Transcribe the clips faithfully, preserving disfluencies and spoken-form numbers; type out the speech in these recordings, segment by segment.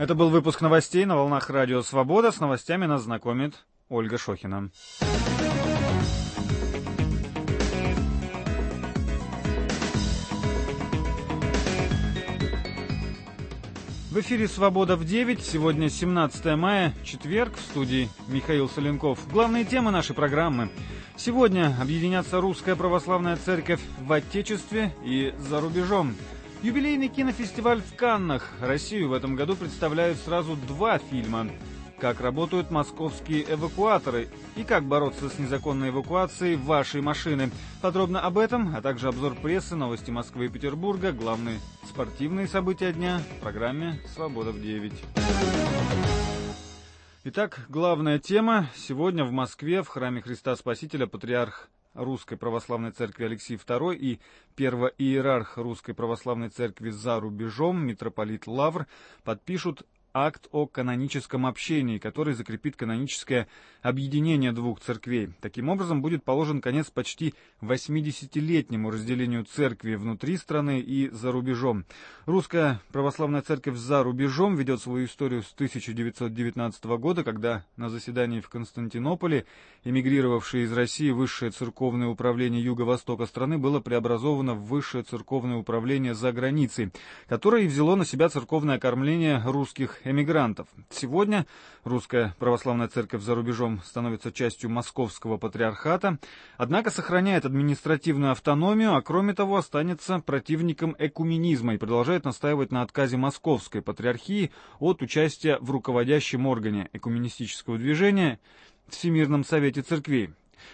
Это был выпуск новостей на волнах Радио Свобода. С новостями нас знакомит Ольга Шохина. В эфире «Свобода в девять». Сегодня семнадцатое мая, четверг. В студии Михаил Соленков. Главные темы нашей программы. Сегодня объединятся Русская Православная Церковь в Отечестве и за рубежом. Юбилейный кинофестиваль в Каннах. Россию в этом году представляют сразу два фильма. Как работают московские эвакуаторы и как бороться с незаконной эвакуацией вашей машины. Подробно об этом, а также обзор прессы, новости Москвы и Петербурга, главные спортивные события дня в программе «Свобода в девять». Итак, главная тема. Сегодня в Москве в храме Христа Спасителя патриарх Русской Православной Церкви Алексий второй и первоиерарх Русской Православной Церкви за рубежом митрополит Лавр подпишут акт о каноническом общении, который закрепит каноническое объединение двух церквей. Таким образом, будет положен конец почти восьмидесятилетнему разделению церкви внутри страны и за рубежом. Русская Православная Церковь за рубежом ведет свою историю с тысяча девятьсот девятнадцатого года, когда на заседании в Константинополе эмигрировавшее из России Высшее церковное управление Юго-Востока страны было преобразовано в Высшее церковное управление за границей, которое и взяло на себя церковное окормление русских эмигрантов. Сегодня Русская Православная Церковь за рубежом становится частью Московского патриархата, однако сохраняет административную автономию, а кроме того останется противником экуменизма и продолжает настаивать на отказе Московской патриархии от участия в руководящем органе экуменистического движения Всемирном Совете Церквей.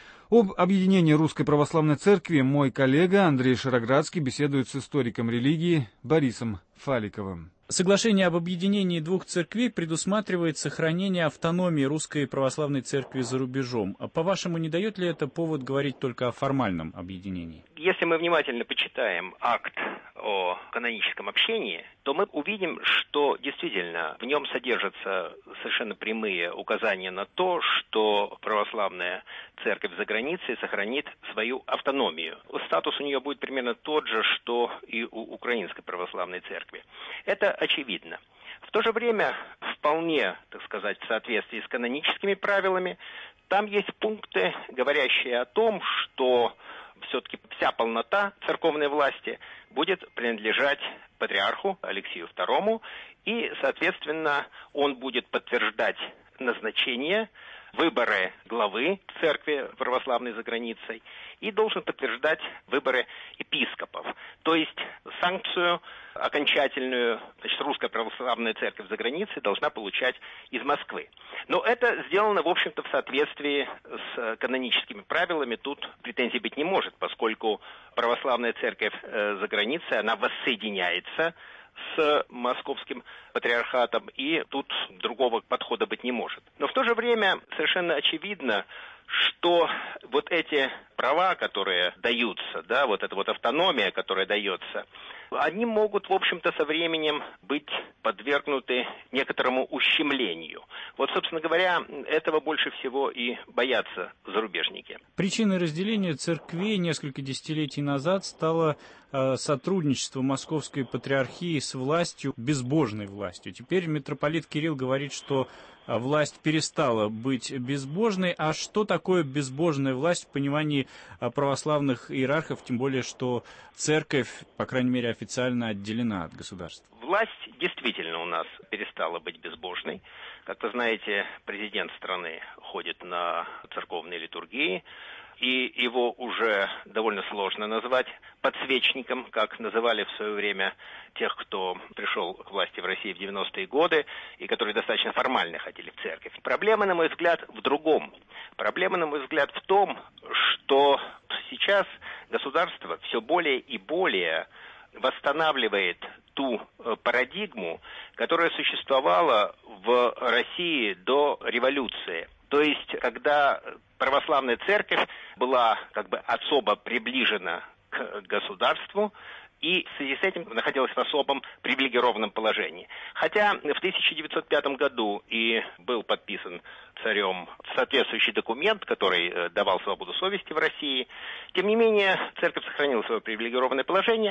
Об объединении Русской Православной Церкви мой коллега Андрей Шароградский беседует с историком религии Борисом Фаликовым. Соглашение об объединении двух церквей предусматривает сохранение автономии Русской Православной Церкви за рубежом. А по-вашему, не дает ли это повод говорить только о формальном объединении? Если мы внимательно почитаем акт о каноническом общении, то мы увидим, что действительно в нем содержатся совершенно прямые указания на то, что православная церковь за границей сохранит свою автономию. Статус у нее будет примерно тот же, что и у Украинской Православной Церкви. Это очевидно. В то же время, вполне, так сказать, в соответствии с каноническими правилами, там есть пункты, говорящие о том, что все-таки вся полнота церковной власти будет принадлежать патриарху Алексию второму, и, соответственно, он будет подтверждать назначение, выборы главы церкви православной за границей и должен подтверждать выборы епископов. То есть санкцию окончательную, значит, Русская Православная Церковь за границей должна получать из Москвы. Но это сделано, в общем-то, в соответствии с каноническими правилами. Тут претензий быть не может, поскольку Православная Церковь за границей, она воссоединяется с Московским патриархатом, и тут другого подхода быть не может. Но в то же время совершенно очевидно, что вот эти права, которые даются, да, вот эта вот автономия, которая дается, они могут, в общем-то, со временем быть подвергнуты некоторому ущемлению. Вот, собственно говоря, этого больше всего и боятся зарубежники. Причиной разделения церквей несколько десятилетий назад стало э, сотрудничество Московской патриархии с властью, безбожной властью. Теперь митрополит Кирилл говорит, что власть перестала быть безбожной. А что такое безбожная власть в понимании православных иерархов, тем более, что церковь, по крайней мере, официально отделена от государства? Власть действительно у нас перестала быть безбожной. Как вы знаете, президент страны ходит на церковные литургии, и его уже довольно сложно назвать подсвечником, как называли в свое время тех, кто пришел к власти в России в девяностые годы и которые достаточно формально ходили в церковь. Проблема, на мой взгляд, в другом. Проблема, на мой взгляд, в том, что сейчас государство все более и более восстанавливает ту парадигму, которая существовала в России до революции. То есть, когда православная церковь была как бы особо приближена к государству и в связи с этим находилась в особом привилегированном положении. Хотя в тысяча девятьсот пятом году и был подписан царем соответствующий документ, который давал свободу совести в России, тем не менее церковь сохранила свое привилегированное положение,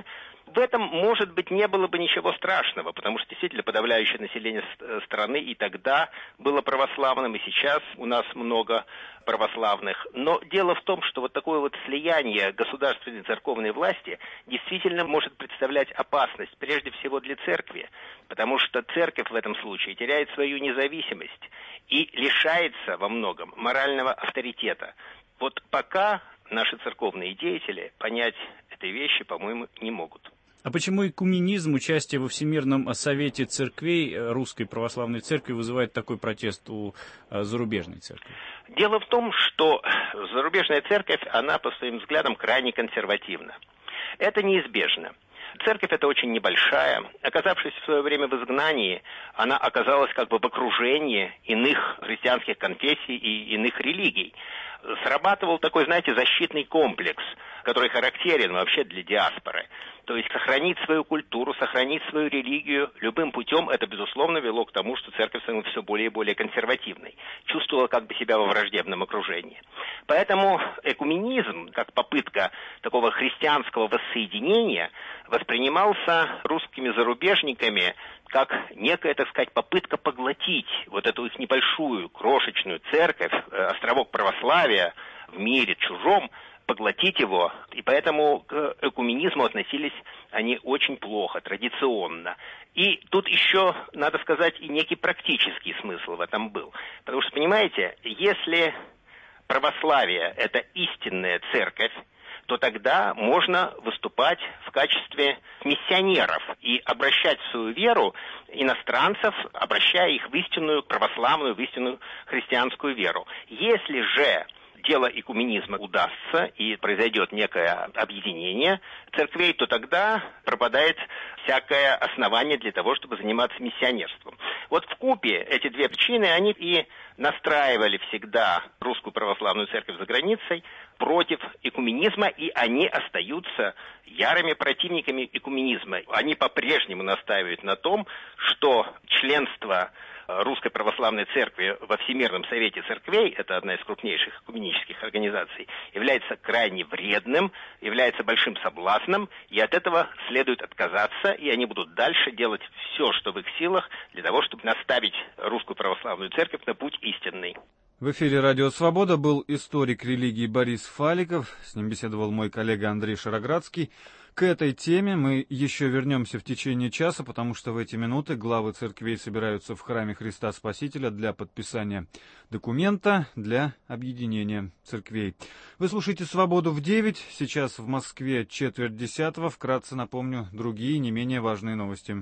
В этом, может быть, не было бы ничего страшного, потому что действительно подавляющее население страны и тогда было православным, и сейчас у нас много православных. Но дело в том, что вот такое вот слияние государственной и церковной власти действительно может представлять опасность, прежде всего для церкви, потому что церковь в этом случае теряет свою независимость и лишается во многом морального авторитета. Вот пока наши церковные деятели понять этой вещи, по-моему, не могут. А почему экуменизм, участие во Всемирном совете церквей Русской Православной Церкви вызывает такой протест у зарубежной церкви? Дело в том, что зарубежная церковь, она по своим взглядам крайне консервативна. Это неизбежно. Церковь эта очень небольшая. Оказавшись в свое время в изгнании, она оказалась как бы в окружении иных христианских конфессий и иных религий. Срабатывал такой, знаете, защитный комплекс, который характерен вообще для диаспоры. То есть сохранить свою культуру, сохранить свою религию любым путем, это, безусловно, вело к тому, что церковь становилась все более и более консервативной. Чувствовала как бы себя во враждебном окружении. Поэтому экуменизм, как попытка такого христианского воссоединения, воспринимался русскими зарубежниками как некая, так сказать, попытка поглотить вот эту их небольшую, крошечную церковь, островок православия в мире чужом, поглотить его, и поэтому к экуменизму относились они очень плохо, традиционно. И тут еще, надо сказать, и некий практический смысл в этом был. Потому что, понимаете, если православие – это истинная церковь, то тогда можно выступать в качестве миссионеров и обращать в свою веру иностранцев, обращая их в истинную православную, в истинную христианскую веру. Если же дело экуменизма удастся и произойдет некое объединение церквей, то тогда пропадает всякое основание для того, чтобы заниматься миссионерством. Вот вкупе эти две причины, они и настраивали всегда Русскую Православную Церковь за границей против экуменизма, и они остаются ярыми противниками экуменизма. Они по-прежнему настаивают на том, что членство Русской Православной Церкви во Всемирном Совете Церквей, это одна из крупнейших экуменических организаций, является крайне вредным, является большим соблазном, и от этого следует отказаться, и они будут дальше делать все, что в их силах, для того, чтобы наставить Русскую Православную Церковь на путь истинный. В эфире «Радио Свобода» был историк религии Борис Фаликов, с ним беседовал мой коллега Андрей Шароградский. К этой теме мы еще вернемся в течение часа, потому что в эти минуты главы церквей собираются в храме Христа Спасителя для подписания документа для объединения церквей. Вы слушаете «Свободу в девять», сейчас в Москве четверть десятого. Вкратце напомню другие не менее важные новости.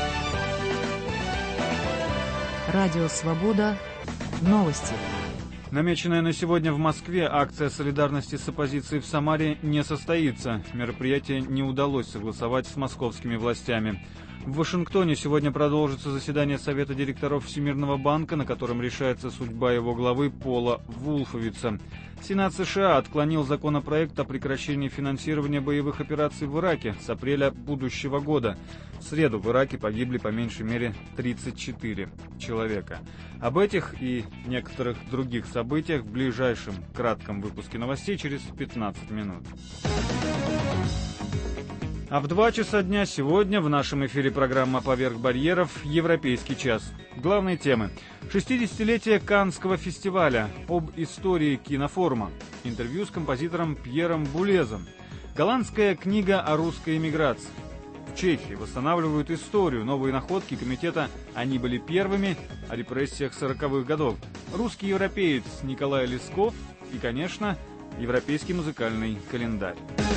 Радио «Свобода». Новости. Намеченная на сегодня в Москве акция солидарности с оппозицией в Самаре не состоится. Мероприятие не удалось согласовать с московскими властями. В Вашингтоне сегодня продолжится заседание Совета директоров Всемирного банка, на котором решается судьба его главы Пола Вулфовица. Сенат США отклонил законопроект о прекращении финансирования боевых операций в Ираке с апреля будущего года. В среду в Ираке погибли по меньшей мере тридцать четыре человека. Об этих и некоторых других событиях в ближайшем кратком выпуске новостей через пятнадцать минут. А в два часа дня сегодня в нашем эфире программа «Поверх барьеров. Европейский час». Главные темы. шестидесятилетие Каннского фестиваля. Об истории кинофорума. Интервью с композитором Пьером Булезом. Голландская книга о русской эмиграции. В Чехии восстанавливают историю. Новые находки комитета «Они были первыми» о репрессиях сороковых годов. Русский европеец Николай Лесков и, конечно, европейский музыкальный календарь.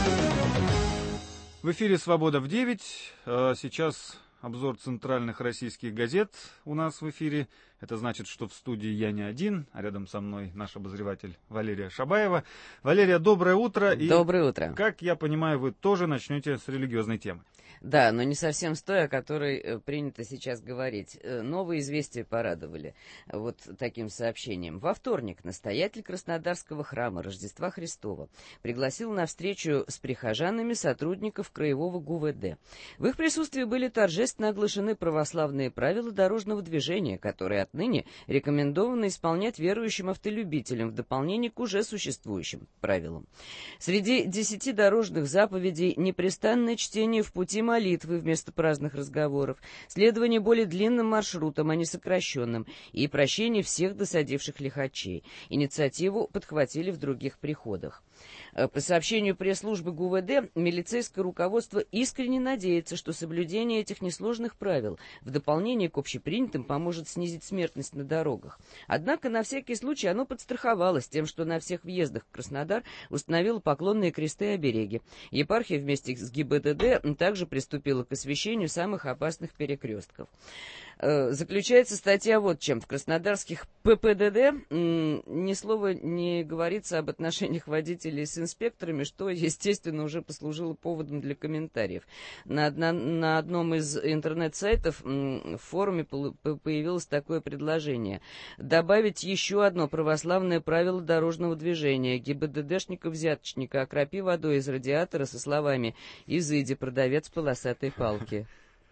В эфире «Свобода в девять». Сейчас обзор центральных российских газет у нас в эфире. Это значит, что в студии я не один, а рядом со мной наш обозреватель Валерия Шабаева. Валерия, доброе утро. Доброе и, утро. Как я понимаю, вы тоже начнете с религиозной темы. Да, но не совсем с той, о которой принято сейчас говорить. Новые известия порадовали вот таким сообщением. Во вторник настоятель Краснодарского храма Рождества Христова пригласил на встречу с прихожанами сотрудников Краевого ГУВД. В их присутствии были торжественно оглашены православные правила дорожного движения, которые отныне рекомендовано исполнять верующим автолюбителям в дополнение к уже существующим правилам. Среди десяти дорожных заповедей непрестанное чтение в пути молитвы вместо праздных разговоров, следование более длинным маршрутам, а не сокращенным, и прощение всех досадивших лихачей. Инициативу подхватили в других приходах. По сообщению пресс-службы ГУВД, милицейское руководство искренне надеется, что соблюдение этих несложных правил в дополнение к общепринятым поможет снизить смертность на дорогах. Однако на всякий случай оно подстраховалось тем, что на всех въездах в Краснодар установило поклонные кресты и обереги. Епархия вместе с ГИБДД также приступила к освещению самых опасных перекрестков. Заключается статья вот чем. В краснодарских ППДД ни слова не говорится об отношениях водителей с инспекторами, что, естественно, уже послужило поводом для комментариев. На, на, на одном из интернет-сайтов в форуме появилось такое предложение. Добавить еще одно православное правило дорожного движения. ГИБДДшника-взяточника окропи водой из радиатора со словами «Изыди, продавец полосатой палки».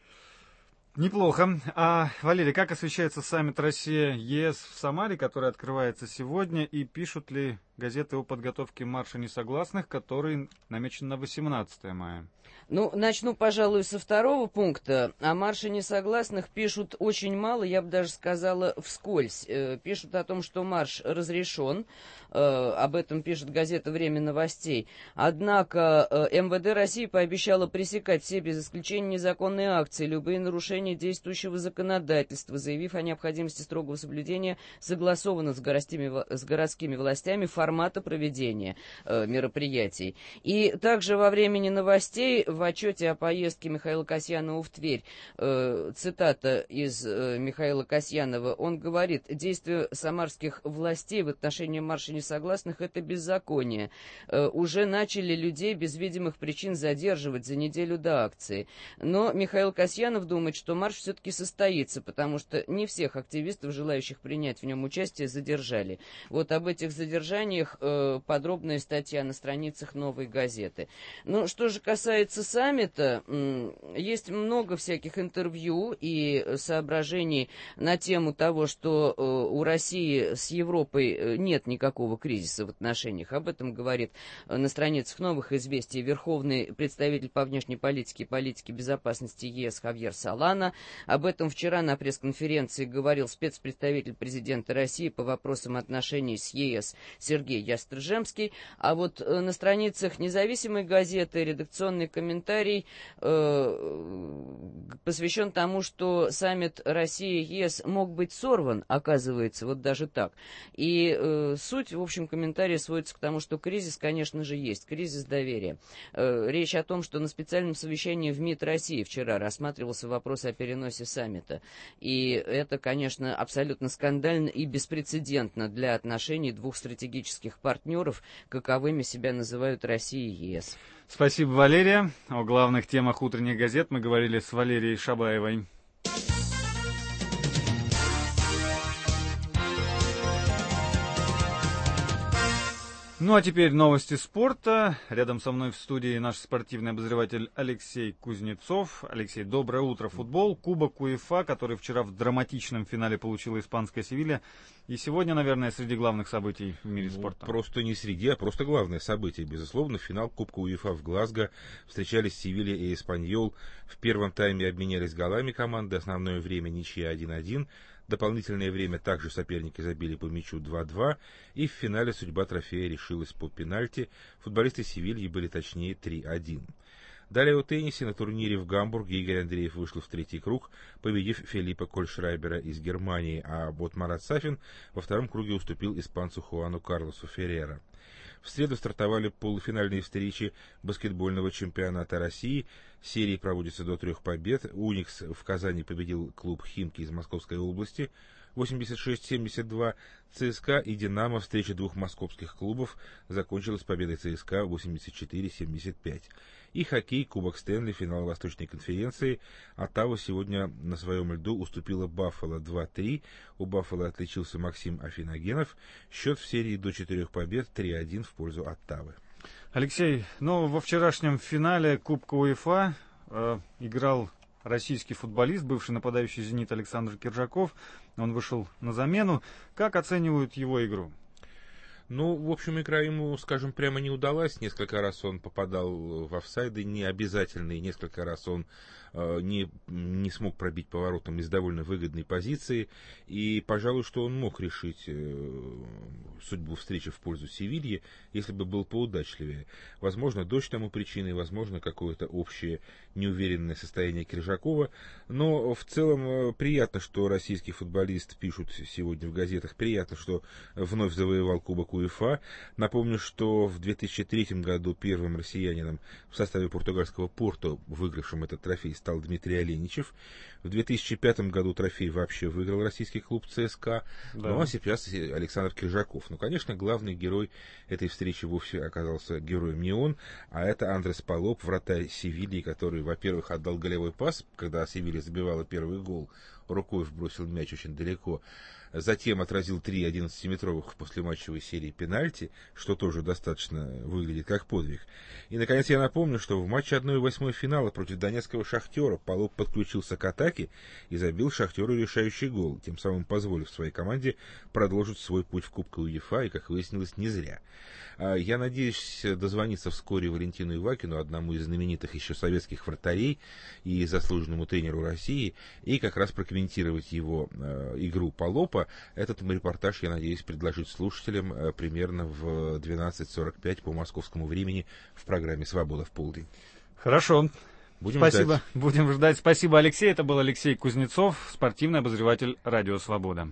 Неплохо. А, Валерий, как освещается саммит Россия-ЕС в Самаре, который открывается сегодня, и пишут ли газеты о подготовке марша несогласных, который намечен на восемнадцатое мая? Ну, начну, пожалуй, со второго пункта. О марше несогласных пишут очень мало, я бы даже сказала, вскользь. Э, пишут о том, что марш разрешен. Э, об этом пишет газета «Время новостей». Однако э, МВД России пообещало пресекать все, без исключения, незаконные акции, любые нарушения действующего законодательства, заявив о необходимости строгого соблюдения согласованных с городскими, с городскими властями формата проведения э, мероприятий. И также во «Времени новостей» в отчете о поездке Михаила Касьянова в Тверь, э, цитата из э, Михаила Касьянова, он говорит: действия самарских властей в отношении марша несогласных — это беззаконие. Э, уже начали людей без видимых причин задерживать за неделю до акции. Но Михаил Касьянов думает, что марш все-таки состоится, потому что не всех активистов, желающих принять в нем участие, задержали. Вот об этих задержаниях э, подробная статья на страницах «Новой газеты». Ну, что же касается саммита, есть много всяких интервью и соображений на тему того, что у России с Европой нет никакого кризиса в отношениях. Об этом говорит на страницах «Новых известий» верховный представитель по внешней политике и политике безопасности ЕС Хавьер Солана. Об этом вчера на пресс-конференции говорил спецпредставитель президента России по вопросам отношений с ЕС Сергей Ястржемский. А вот на страницах независимой газеты редакционный комментарий э, посвящен тому, что саммит Россия-ЕС мог быть сорван, оказывается, вот даже так. И э, суть, в общем, комментария сводится к тому, что кризис, конечно же, есть, кризис доверия. Э, речь о том, что на специальном совещании в МИД России вчера рассматривался вопрос о переносе саммита. И это, конечно, абсолютно скандально и беспрецедентно для отношений двух стратегических партнеров, каковыми себя называют Россия и ЕС. Спасибо, Валерия. О главных темах утренних газет мы говорили с Валерией Шабаевой. Ну а теперь новости спорта. Рядом со мной в студии наш спортивный обозреватель Алексей Кузнецов. Алексей, доброе утро. Футбол, Кубок УЕФА, который вчера в драматичном финале получила испанская Севилья. И сегодня, наверное, среди главных событий в мире спорта. Ну, просто не среди, а просто главное событие. Безусловно, финал Кубка УЕФА в Глазго. Встречались Севилья и Эспаньол. В первом тайме обменялись голами команды. Основное время ничья один-один. Дополнительное время также соперники забили по мячу два-два, и в финале судьба трофея решилась по пенальти. Футболисты Севильи были точнее три-один. Далее о теннисе. На турнире в Гамбурге Игорь Андреев вышел в третий круг, победив Филиппа Кольшрайбера из Германии, а вот Марат Сафин во втором круге уступил испанцу Хуану Карлосу Феррера. В среду стартовали полуфинальные встречи баскетбольного чемпионата России. Серии проводятся до трех побед. «Уникс» в Казани победил клуб «Химки» из Московской области восемьдесят шесть семьдесят два. ЦСКА и «Динамо», встреча двух московских клубов, закончилась победой ЦСКА восемьдесят четыре семьдесят пять. И хоккей, Кубок Стэнли, финал Восточной конференции. Оттава сегодня на своем льду уступила Баффало два три. У Баффало отличился Максим Афиногенов. Счет в серии до четырех побед три один в пользу Оттавы. Алексей, ну, во вчерашнем финале Кубка УЕФА э, играл российский футболист, бывший нападающий «Зенит» Александр Киржаков. Он вышел на замену. Как оценивают его игру? Ну, в общем, игра ему, скажем, прямо не удалась. Несколько раз он попадал в офсайды необязательные, несколько раз он э, не, не смог пробить поворотом из довольно выгодной позиции. И, пожалуй, что он мог решить э, судьбу встречи в пользу Севильи, если бы был поудачливее. Возможно, дождь тому причиной, возможно, какое-то общее неуверенное состояние Киржакова. Но в целом э, приятно, что российский футболист, пишут сегодня в газетах, приятно, что вновь завоевал Кубок УЕФА. Напомню, что в две тысячи третьем году первым россиянином в составе португальского Порту, выигравшим этот трофей, стал Дмитрий Оленичев. В две тысячи пятом году трофей вообще выиграл российский клуб ЦСКА. Да. Ну а сейчас Александр Киржаков. Ну, конечно, главный герой этой встречи вовсе оказался героем не он, а это Андрес Палоп, вратарь Севильи, который, во-первых, отдал голевой пас, когда Севилья забивала первый гол, рукой вбросил мяч очень далеко. Затем отразил три одиннадцатиметровых послематчевой серии пенальти, что тоже достаточно выглядит как подвиг. И, наконец, я напомню, что в матче одной восьмой финала против донецкого «Шахтера» Палоп подключился к атаке и забил «Шахтеру» решающий гол, тем самым позволив своей команде продолжить свой путь в Кубке УЕФА, и, как выяснилось, не зря. Я надеюсь дозвониться вскоре Валентину Ивакину, одному из знаменитых еще советских вратарей и заслуженному тренеру России, и как раз прокомментировать его э, игру Палопа. Этот репортаж, я надеюсь, предложить слушателям э, примерно в двенадцать сорок пять по московскому времени в программе «Свобода в полдень». Хорошо. Будем Спасибо. ждать. Будем ждать. Спасибо, Алексей. Это был Алексей Кузнецов, спортивный обозреватель «Радио Свобода».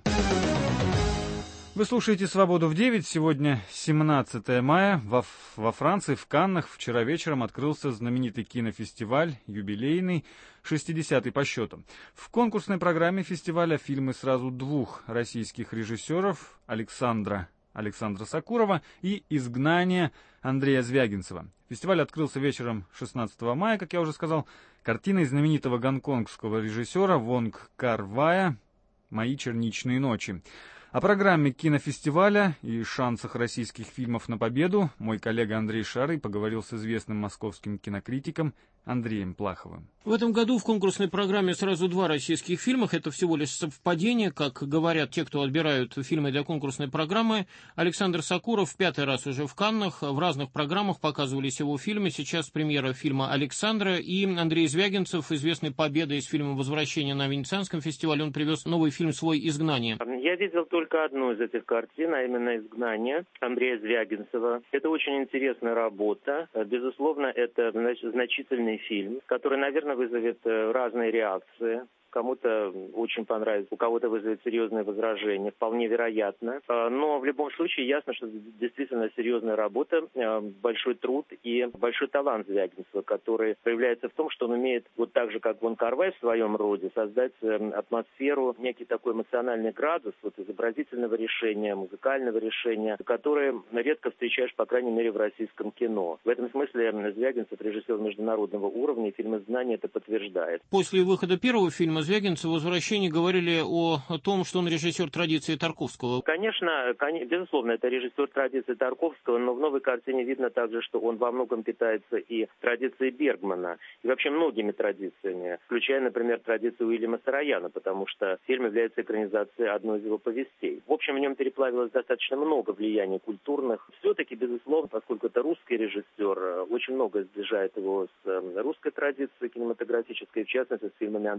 Вы слушаете «Свободу в девять». Сегодня семнадцатое мая. Во, во Франции, в Каннах, вчера вечером открылся знаменитый кинофестиваль, юбилейный, шестидесятый по счету. В конкурсной программе фестиваля фильмы сразу двух российских режиссеров, Александра, Александра Сакурова и «Изгнание» Андрея Звягинцева. Фестиваль открылся вечером шестнадцатого мая, как я уже сказал, картиной знаменитого гонконгского режиссера Вонг Кар-вая «Мои черничные ночи». О программе кинофестиваля и шансах российских фильмов на победу мой коллега Андрей Шарый поговорил с известным московским кинокритиком Андреем Плаховым. В этом году в конкурсной программе сразу два российских фильма. Это всего лишь совпадение, как говорят те, кто отбирают фильмы для конкурсной программы. Александр Сакуров в пятый раз уже в Каннах. В разных программах показывались его фильмы. Сейчас премьера фильма «Александра». И Андрей Звягинцев, известный победой с фильмом «Возвращение» на Венецианском фестивале, он привез новый фильм свой «Изгнание». Я видел только одну из этих картин, а именно «Изгнание» Андрея Звягинцева. Это очень интересная работа. Безусловно, это значительный фильм, который, наверное, вызовет разные реакции. Кому-то очень понравится, у кого-то вызовет серьезные возражения, вполне вероятно. Но в любом случае ясно, что действительно серьезная работа, большой труд и большой талант Звягинцева, который проявляется в том, что он умеет, вот так же, как Вон Кар-вай в своем роде, создать атмосферу, некий такой эмоциональный градус вот изобразительного решения, музыкального решения, которое редко встречаешь, по крайней мере, в российском кино. В этом смысле Звягинцев режиссер международного уровня, и фильм «Изгнание» это подтверждает. После выхода первого фильма Звягинцева «Возвращение» говорили о, о том, что он режиссер традиции Тарковского. Конечно, конечно, безусловно, это режиссер традиции Тарковского, но в новой картине видно также, что он во многом питается и традицией Бергмана, и вообще многими традициями, включая, например, традицию Уильяма Сараяна, потому что фильм является экранизацией одной из его повестей. В общем, в нем переплавилось достаточно много влияний культурных. Все-таки, безусловно, поскольку это русский режиссер, очень много сближает его с русской традицией кинематографической, в частности, с фильмами Андрея Тарковского,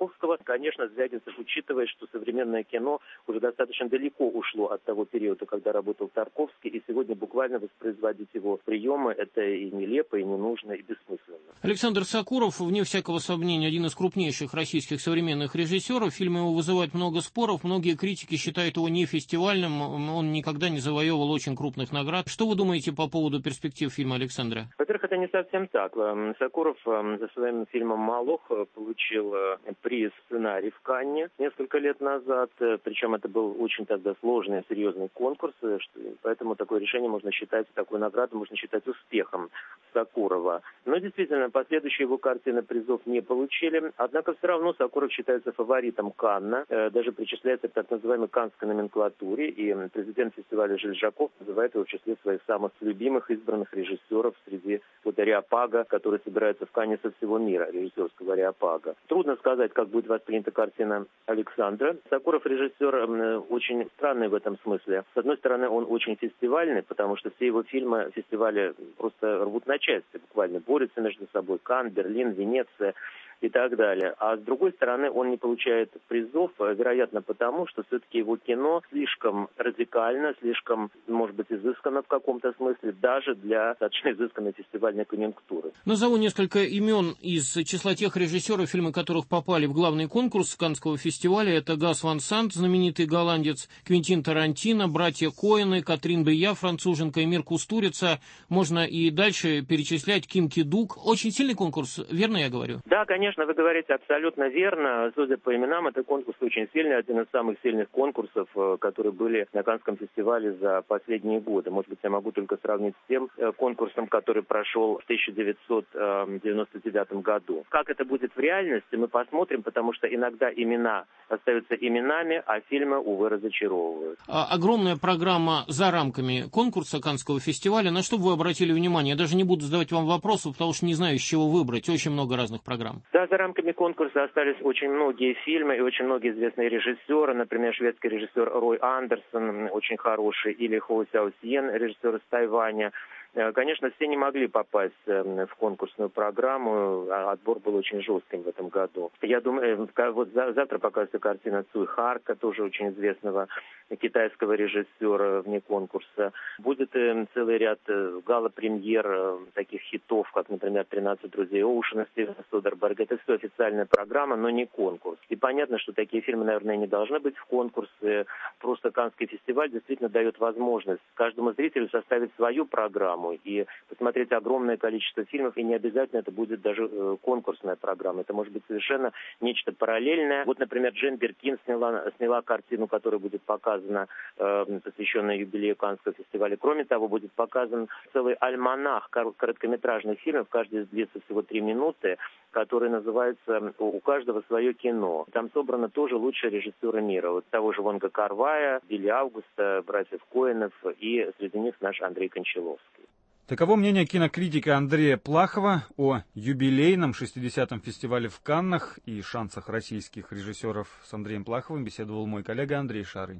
Тарковского. Конечно, Звягинцев учитывает, что современное кино уже достаточно далеко ушло от того периода, когда работал Тарковский, и сегодня буквально воспроизводить его приемы — это и нелепо, и не нужно, и бессмысленно. Александр Сакуров, вне всякого сомнения, один из крупнейших российских современных режиссеров. Фильмы его вызывают много споров, многие критики считают его не фестивальным, он никогда не завоевывал очень крупных наград. Что вы думаете по поводу перспектив фильма Александра? Во-первых, это не совсем так. Сакуров за своим фильмом «Малох» получил приз сценарий в Канне несколько лет назад, причем это был очень тогда сложный, серьезный конкурс, поэтому такое решение можно считать, такую награду можно считать успехом Сакурова. Но действительно, последующие его картины призов не получили, однако все равно Сакуров считается фаворитом Канна, даже причисляется к так называемой каннской номенклатуре, и президент фестиваля Жиль Жаков называет его в числе своих самых любимых избранных режиссеров среди вот ареопага, который собирается в Канне со всего мира, режиссерского ареопага. Трудно сказать, как будет воспринята картина Александра. Сакуров режиссер очень странный в этом смысле. С одной стороны, он очень фестивальный, потому что все его фильмы фестиваля просто рвут на части, буквально борются между собой. Канн, Берлин, Венеция и так далее. А с другой стороны, он не получает призов, вероятно, потому, что все-таки его кино слишком радикально, слишком, может быть, изысканно в каком-то смысле, даже для достаточно изысканной фестивальной конъюнктуры. Назову несколько имен из числа тех режиссеров, фильмы которых попали в главный конкурс Каннского фестиваля. Это Гас Ван Sant, знаменитый голландец, Квентин Тарантино, братья Коэны, Катрин Бия, француженка, Эмир Кустурица. Можно и дальше перечислять, Ким Ки Дук. Очень сильный конкурс, верно я говорю? Да, конечно. Конечно, вы говорите абсолютно верно. Судя по именам, это конкурс очень сильный, один из самых сильных конкурсов, которые были на Каннском фестивале за последние годы. Может быть, я могу только сравнить с тем конкурсом, который прошел в тысяча девятьсот девяносто девятом году. Как это будет в реальности, мы посмотрим, потому что иногда имена остаются именами, а фильмы, увы, разочаровывают. А, огромная программа за рамками конкурса Каннского фестиваля. На что бы вы обратили внимание? Я даже не буду задавать вам вопросов, потому что не знаю, с чего выбрать. Очень много разных программ. Да, за рамками конкурса остались очень многие фильмы и очень многие известные режиссеры. Например, шведский режиссер Рой Андерсон, очень хороший, или Хоу Сяо Сьен, режиссер из Тайваня. Конечно, все не могли попасть в конкурсную программу, отбор был очень жестким в этом году. Я думаю, вот завтра покажется картина Цуй Харка, тоже очень известного китайского режиссера вне конкурса. Будет целый ряд гала-премьер таких хитов, как, например, «тринадцать друзей Оушена» Стивена Содерберга. Это все официальная программа, но не конкурс. И понятно, что такие фильмы, наверное, не должны быть в конкурсе. Просто Каннский фестиваль действительно дает возможность каждому зрителю составить свою программу и посмотреть огромное количество фильмов, и не обязательно это будет даже э, конкурсная программа. Это может быть совершенно нечто параллельное. Вот, например, Джейн Биркин сняла, сняла картину, которая будет показана, э, посвященная юбилею Каннского фестиваля. Кроме того, будет показан целый альманах короткометражных фильмов, каждый длится всего три минуты, который называется «У каждого свое кино». Там собраны тоже лучшие режиссеры мира. Вот того же Вонга Кар-вая, Билли Аугуста, братьев Коэнов, и среди них наш Андрей Кончаловский. Таково мнение кинокритика Андрея Плахова о юбилейном шестидесятом фестивале в Каннах и шансах российских режиссеров. С Андреем Плаховым беседовал мой коллега Андрей Шарый.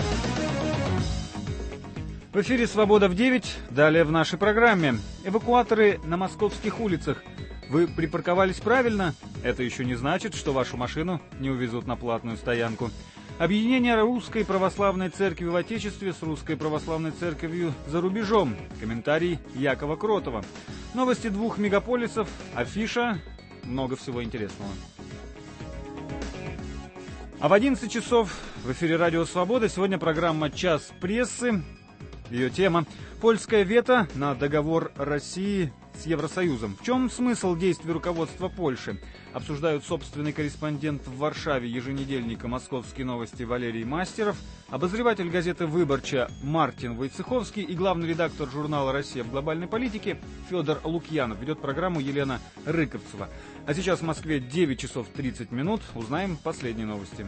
В эфире «Свобода в девять». Далее в нашей программе. Эвакуаторы на московских улицах. Вы припарковались правильно? Это еще не значит, что вашу машину не увезут на платную стоянку. Объединение Русской Православной Церкви в Отечестве с Русской Православной Церковью за рубежом. Комментарий Якова Кротова. Новости двух мегаполисов, афиша, много всего интересного. А в одиннадцать часов в эфире «Радио Свобода» сегодня программа «Час прессы». Ее тема «Польское вето на договор России с Евросоюзом». В чем смысл действий руководства Польши? Обсуждают собственный корреспондент в Варшаве еженедельника «Московские новости» Валерий Мастеров, обозреватель газеты «Выборча» Мартин Войцеховский и главный редактор журнала «Россия в глобальной политике» Федор Лукьянов. Ведет программу Елена Рыковцева. А сейчас в Москве девять часов тридцать минут. Узнаем последние новости.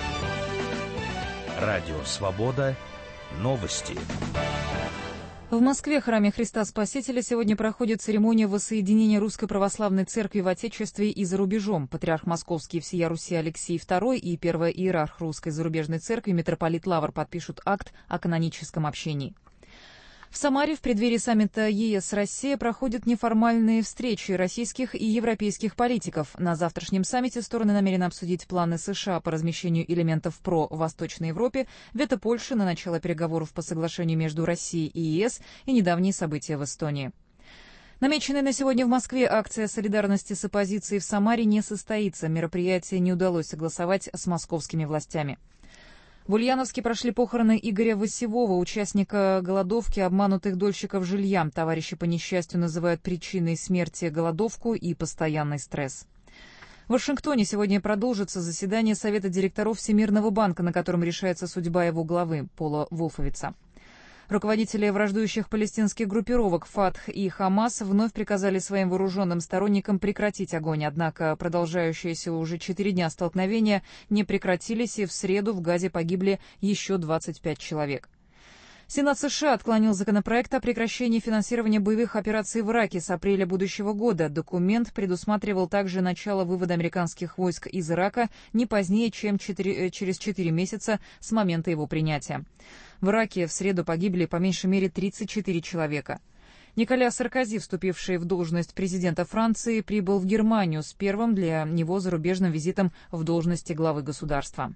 Радио «Свобода». Новости. В Москве, в храме Христа Спасителя, сегодня проходит церемония воссоединения Русской Православной Церкви в Отечестве и за рубежом. Патриарх Московский всея Руси Алексий второй и первый иерарх Русской зарубежной церкви митрополит Лавр подпишут акт о каноническом общении. В Самаре в преддверии саммита ЕС-Россия проходят неформальные встречи российских и европейских политиков. На завтрашнем саммите стороны намерены обсудить планы США по размещению элементов ПРО в Восточной Европе, вето Польши на начало переговоров по соглашению между Россией и ЕС и недавние события в Эстонии. Намеченная на сегодня в Москве акция солидарности с оппозицией в Самаре не состоится. Мероприятие не удалось согласовать с московскими властями. В Ульяновске прошли похороны Игоря Васевого, участника голодовки обманутых дольщиков жилья. Товарищи по несчастью называют причиной смерти голодовку и постоянный стресс. В Вашингтоне сегодня продолжится заседание Совета директоров Всемирного банка, на котором решается судьба его главы Пола Волфовица. Руководители враждующих палестинских группировок Фатх и Хамас вновь приказали своим вооруженным сторонникам прекратить огонь, однако продолжающиеся уже четыре дня столкновения не прекратились, и в среду в Газе погибли еще двадцать пять человек. Сенат США отклонил законопроект о прекращении финансирования боевых операций в Ираке с апреля будущего года. Документ предусматривал также начало вывода американских войск из Ирака не позднее, чем четыре, через четыре месяца с момента его принятия. В Ираке в среду погибли по меньшей мере тридцать четыре человека. Николя Саркози, вступивший в должность президента Франции, прибыл в Германию с первым для него зарубежным визитом в должности главы государства.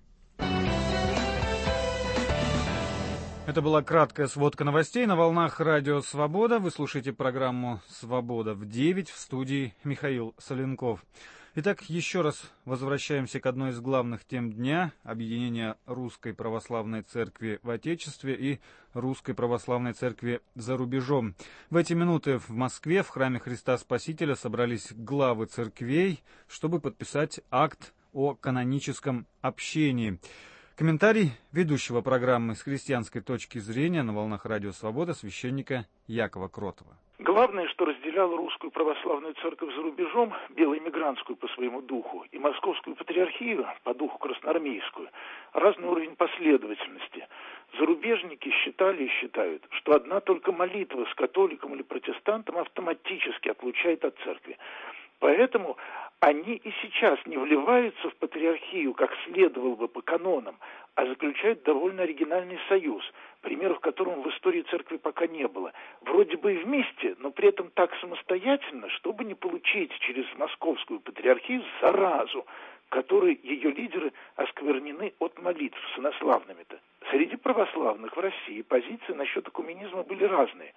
Это была краткая сводка новостей на волнах Радио Свобода. Вы слушаете программу «Свобода в девять», в студии Михаил Соленков. Итак, еще раз возвращаемся к одной из главных тем дня – объединения Русской Православной Церкви в Отечестве и Русской Православной Церкви за рубежом. В эти минуты в Москве в храме Христа Спасителя собрались главы церквей, чтобы подписать акт о каноническом общении. Комментарий ведущего программы с христианской точки зрения на волнах Радио Свобода священника Якова Кротова. Главное, что разделяло Русскую Православную Церковь за рубежом, белоэмигрантскую по своему духу, и Московскую Патриархию по духу красноармейскую, разный уровень последовательности. Зарубежники считали и считают, что одна только молитва с католиком или протестантом автоматически отлучает от церкви. Поэтому они и сейчас не вливаются в патриархию, как следовало бы по канонам, а заключают довольно оригинальный союз, примеров которому в истории церкви пока не было. Вроде бы и вместе, но при этом так самостоятельно, чтобы не получить через московскую патриархию заразу, которой ее лидеры осквернены от молитв с инославными-то. Среди православных в России позиции насчет экуменизма были разные.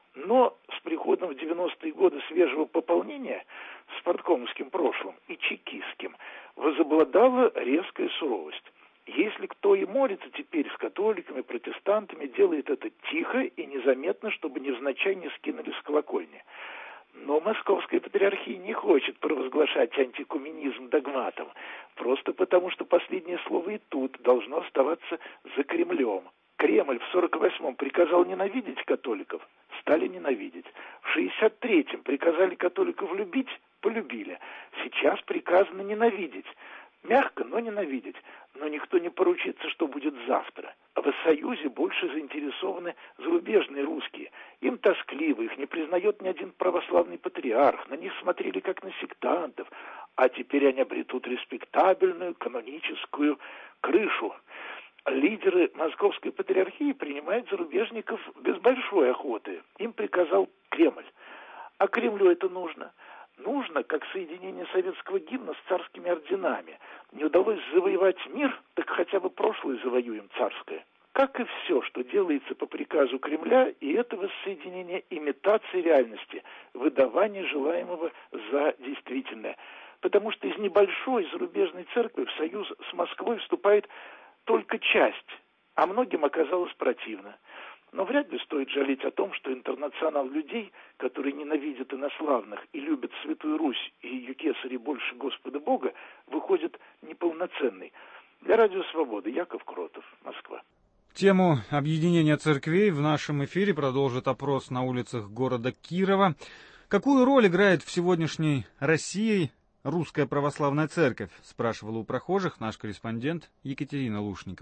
Но с приходом в девяностые годы свежего пополнения с парткомовским прошлым и чекистским возобладала резкая суровость. Если кто и молится теперь с католиками, протестантами, делает это тихо и незаметно, чтобы невзначай не скинули с колокольни. Но Московская Патриархия не хочет провозглашать антиэкуменизм догматом, просто потому что последнее слово и тут должно оставаться за Кремлем. Кремль в сорок восьмом приказал ненавидеть католиков, стали ненавидеть. В шестьдесят третьем приказали католиков любить, полюбили. Сейчас приказано ненавидеть. Мягко, но ненавидеть. Но никто не поручится, что будет завтра. А в Союзе больше заинтересованы зарубежные русские. Им тоскливо, их не признает ни один православный патриарх. На них смотрели как на сектантов. А теперь они обретут респектабельную каноническую крышу. Лидеры Московской Патриархии принимают зарубежников без большой охоты. Им приказал Кремль. А Кремлю это нужно. Нужно, как соединение советского гимна с царскими орденами. Не удалось завоевать мир, так хотя бы прошлое завоюем царское. Как и все, что делается по приказу Кремля, и это воссоединение имитации реальности, выдавание желаемого за действительное. Потому что из небольшой зарубежной церкви в союз с Москвой вступает только часть, а многим оказалось противно. Но вряд ли стоит жалеть о том, что интернационал людей, которые ненавидят инославных и любят Святую Русь и ее кесарей больше Господа Бога, выходит неполноценный. Для Радио Свободы Яков Кротов, Москва. Тему объединения церквей в нашем эфире продолжит опрос на улицах города Кирова. Какую роль играет в сегодняшней России Русская Православная Церковь? Спрашивала у прохожих наш корреспондент Екатерина Лушникова.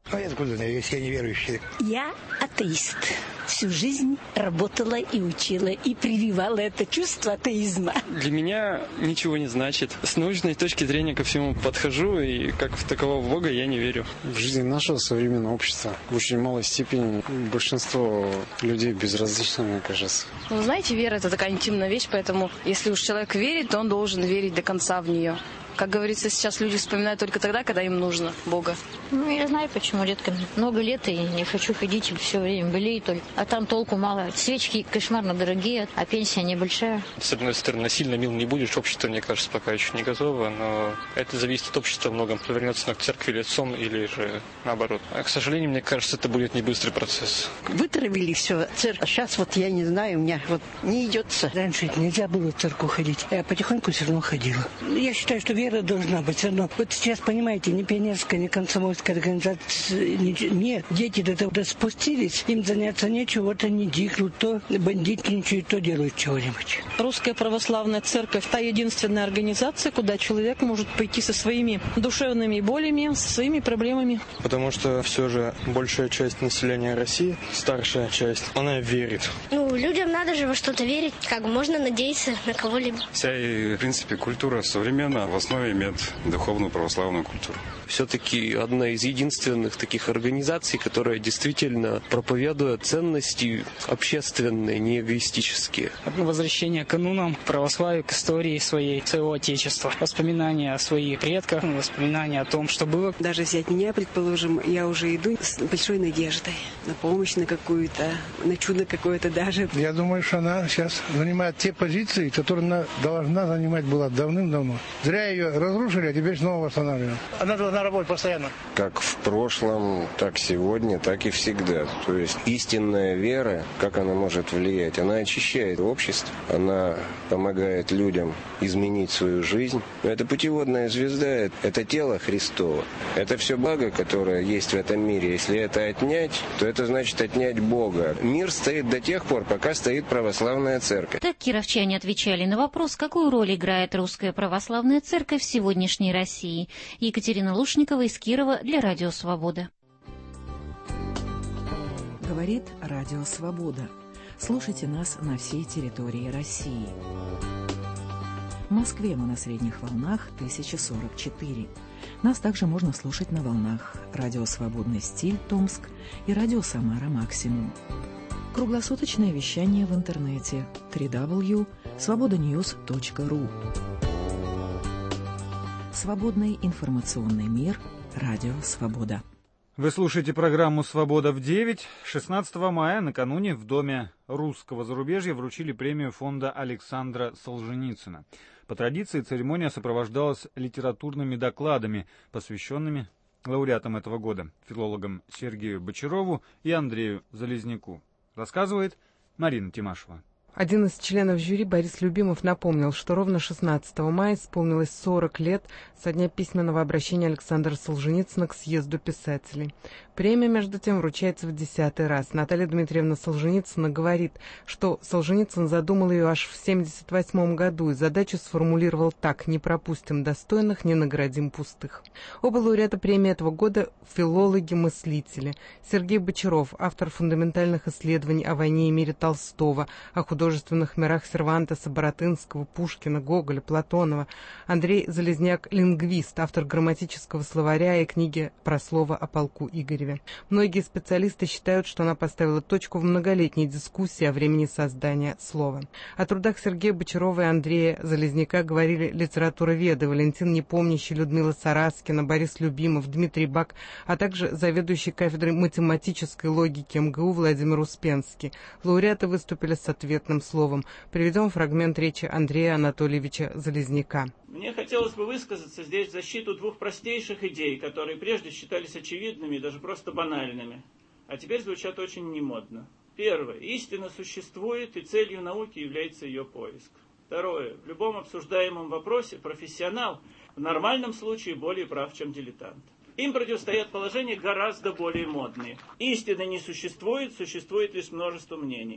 А я откуда знаю, если я не верующий? Я атеист. Всю жизнь работала и учила, и прививала это чувство атеизма. Для меня ничего не значит. С научной точки зрения ко всему подхожу, и как в такового Бога я не верю. В жизни нашего современного общества в очень малой степени большинство людей безразлично, мне кажется. Ну, знаете, вера – это такая интимная вещь, поэтому если уж человек верит, то он должен верить до конца в нее. Как говорится, сейчас люди вспоминают только тогда, когда им нужно Бога. Ну, я знаю, почему, детка. Много лет и не хочу ходить, все время болею только. А там толку мало. Свечки кошмарно дорогие, а пенсия небольшая. С одной стороны, насильно мил не будешь. Общество, мне кажется, пока еще не готово, но это зависит от общества во многом. Повернется на к церкви лицом или же наоборот. А, к сожалению, мне кажется, это будет не быстрый процесс. Вытравили все церковь. Сейчас вот я не знаю, у меня вот не идется. Раньше нельзя было в церковь ходить, а я потихоньку все равно ходила. Я считаю, что вера должна быть все равно. Вот сейчас, понимаете, ни пионерская, ни комсомольская организация, ни, нет. Дети до того спустились, им заняться нечего, вот они дикнут, то бандитничают, то делают чего-нибудь. Русская православная церковь – та единственная организация, куда человек может пойти со своими душевными болями, со своими проблемами. Потому что все же большая часть населения России, старшая часть, она верит. Ну, людям надо же во что-то верить, как можно надеяться на кого-либо. Вся, в принципе, культура современная в основе имеет духовную православную культуру. Все-таки одна из единственных таких организаций, которая действительно проповедует ценности общественные, не эгоистические. Возвращение к канунам, православию, к истории своей, своего отечества. Воспоминания о своих предках, воспоминания о том, что было. Даже взять меня, предположим, я уже иду с большой надеждой на помощь, на какую-то, на чудо какое-то даже. Я думаю, что она сейчас занимает те позиции, которые она должна занимать была давным-давно. Зря ее разрушили, а теперь снова восстанавливаем. Она должна работать постоянно. Как в прошлом, так сегодня, так и всегда. То есть истинная вера, как она может влиять? Она очищает общество, она помогает людям изменить свою жизнь. Это путеводная звезда, это тело Христово. Это все благо, которое есть в этом мире. Если это отнять, то это значит отнять Бога. Мир стоит до тех пор, пока стоит православная церковь. Так кировчане отвечали на вопрос, какую роль играет русская православная церковь в сегодняшней России. Екатерина Лушникова из Кирова для Радио Свобода. Говорит Радио Свобода. Слушайте нас на всей территории России. В Москве мы на средних волнах тысяча сорок четыре. Нас также можно слушать на волнах Радио Свободный стиль Томск и Радио Самара Максимум. Круглосуточное вещание в интернете дабл ю дабл ю дабл ю точка свобода ньюс точка ру. Свободный информационный мир. Радио Свобода. Вы слушаете программу «Свобода в девять». шестнадцатого мая накануне в Доме русского зарубежья вручили премию фонда Александра Солженицына. По традиции церемония сопровождалась литературными докладами, посвященными лауреатам этого года, филологам Сергею Бочарову и Андрею Залезняку. Рассказывает Марина Тимашева. Один из членов жюри, Борис Любимов, напомнил, что ровно шестнадцатого мая исполнилось сорок лет со дня письменного обращения Александра Солженицына к съезду писателей. Премия, между тем, вручается в десятый раз. Наталья Дмитриевна Солженицына говорит, что Солженицын задумал ее аж в семьдесят восьмом году и задачу сформулировал так: «Не пропустим достойных, не наградим пустых». Оба лауреата премии этого года – филологи-мыслители. Сергей Бочаров, автор фундаментальных исследований о войне и мире Толстого, о художественных мирах Сервантеса, Баратынского, Пушкина, Гоголя, Платонова. Андрей Залезняк – лингвист, автор грамматического словаря и книги про слово о полку Игореве. Многие специалисты считают, что она поставила точку в многолетней дискуссии о времени создания слова. О трудах Сергея Бочарова и Андрея Залезняка говорили литературоведы Валентин Непомнящий, Людмила Сараскина, Борис Любимов, Дмитрий Бак, а также заведующий кафедрой математической логики эм гэ у Владимир Успенский. Лауреаты выступили с ответным словом. Приведем фрагмент речи Андрея Анатольевича Залезняка. Мне хотелось бы высказаться здесь в защиту двух простейших идей, которые прежде считались очевидными и даже просто банальными, а теперь звучат очень немодно. Первое. Истина существует, и целью науки является ее поиск. Второе. В любом обсуждаемом вопросе профессионал в нормальном случае более прав, чем дилетант. Им противостоят положения гораздо более модные. Истины не существует, существует лишь множество мнений.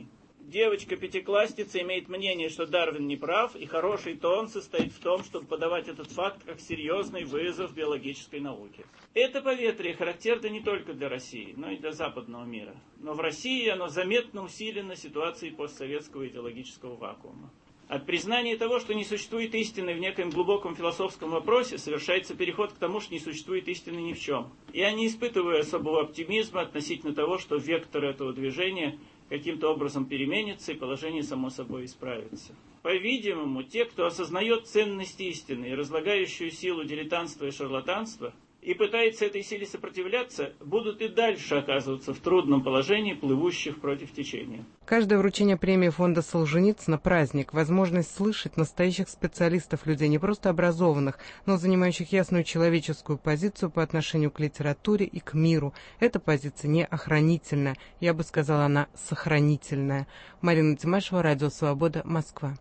Девочка-пятиклассница имеет мнение, что Дарвин не прав, и хороший тон состоит в том, чтобы подавать этот факт как серьезный вызов биологической науке. Это поветрие характерно не только для России, но и для западного мира. Но в России оно заметно усилено ситуацией постсоветского идеологического вакуума. От признания того, что не существует истины в некоем глубоком философском вопросе, совершается переход к тому, что не существует истины ни в чем. Я не испытываю особого оптимизма относительно того, что вектор этого движения каким-то образом переменится и положение само собой исправится. По-видимому, те, кто осознает ценность истины и разлагающую силу дилетантства и шарлатанства, и пытается этой силе сопротивляться, будут и дальше оказываться в трудном положении плывущих против течения. Каждое вручение премии фонда Солженицына – праздник, возможность слышать настоящих специалистов, людей не просто образованных, но занимающих ясную человеческую позицию по отношению к литературе и к миру. Эта позиция не охранительная, я бы сказала, она сохранительная. Марина Тимашева, Радио Свобода, Москва.